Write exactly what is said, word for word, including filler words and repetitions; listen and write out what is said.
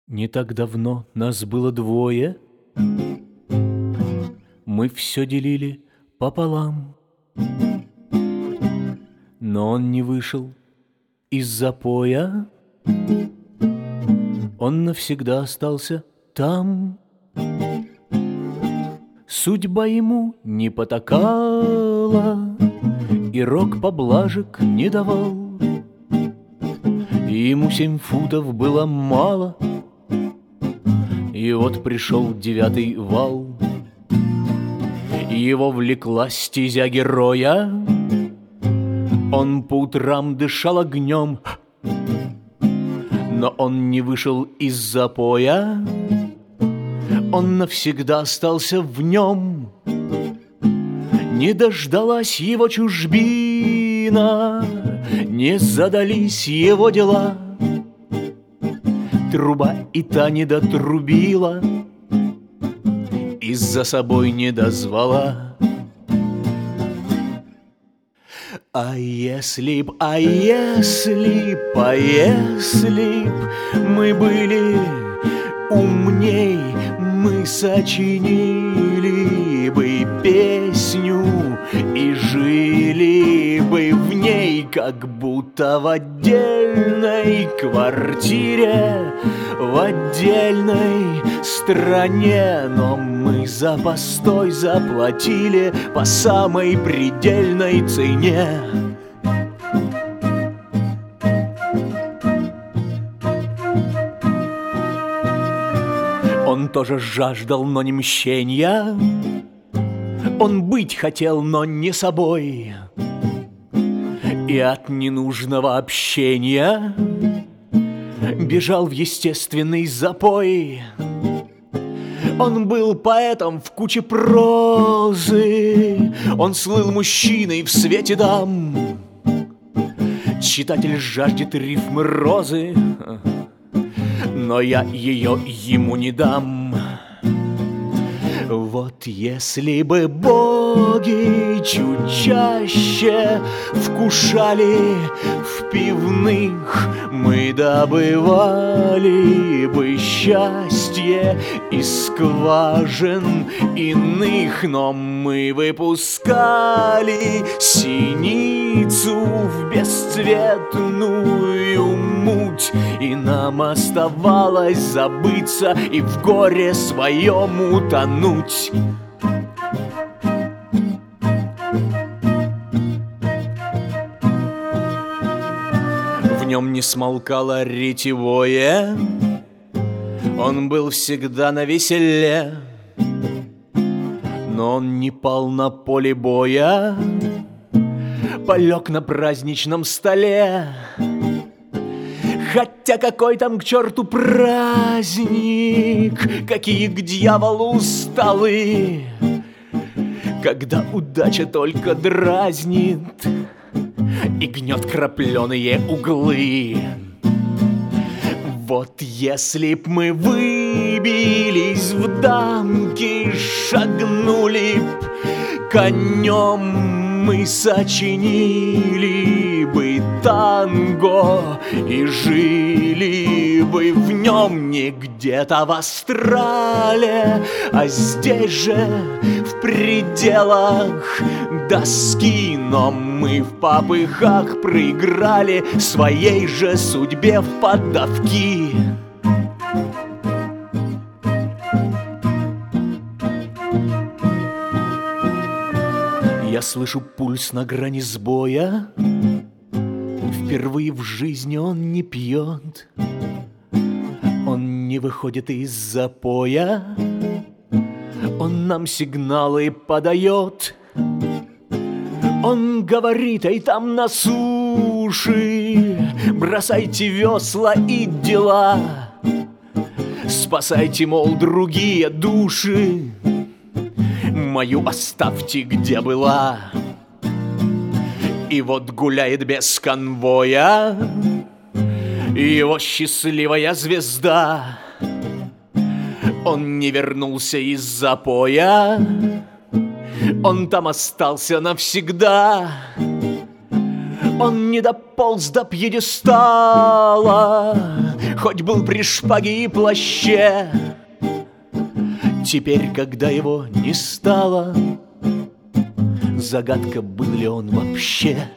Не так давно нас было двое, мы все делили пополам. Но он не вышел из запоя, он навсегда остался там. Судьба ему не потакала, и рок поблажек не давал. Ему семь футов было мало, и вот пришел девятый вал. Его влекла стезя героя, он по утрам дышал огнем, но он не вышел из запоя, он навсегда остался в нем. Не дождалась его чужбина, не задались его дела. Труба и та не дотрубила, и за собой не дозвала. А если б, а если б, а если б мы были умней, мы сочинили бы песню и жили бы в ней, как будто в отдельной квартире, в отдельной стране. Но мы за постой заплатили по самой предельной цене. Он тоже жаждал, но не мщенья, он быть хотел, но не собой, и от ненужного общения бежал в естественный запой. Он был поэтом в куче прозы, он слыл мужчиной в свете дам. Читатель жаждет рифмы розы, но я ее ему не дам. Вот если бы боги чуть чаще вкушали в пивных, мы добывали бы счастье из скважин иных. Но мы выпускали синицу в бесцветную муть, и нам оставалось забыться и в горе своем утонуть. В нем не смолкало ретевое, он был всегда навеселе, но он не пал на поле боя, полег на праздничном столе. Хотя какой там к черту праздник, какие к дьяволу столы, когда удача только дразнит и гнет крапленые углы. Вот если б мы выбились в дамки, шагнули б конем, мы сочинили бы танго и жили бы в нем не где-то в астрале, а здесь же в пределах доски. Но мы в попыхах проиграли своей же судьбе в поддавки. Я слышу пульс на грани сбоя, впервые в жизни он не пьет, он не выходит из запоя, он нам сигналы подает. Он говорит: эй, там на суше, бросайте весла и дела, спасайте, мол, другие души, мою оставьте, где была. И вот гуляет без конвоя его счастливая звезда. Он не вернулся из запоя, он там остался навсегда. Он не дополз до пьедестала, хоть был при шпаге и плаще. Теперь, когда его не стало, загадка, был ли он вообще.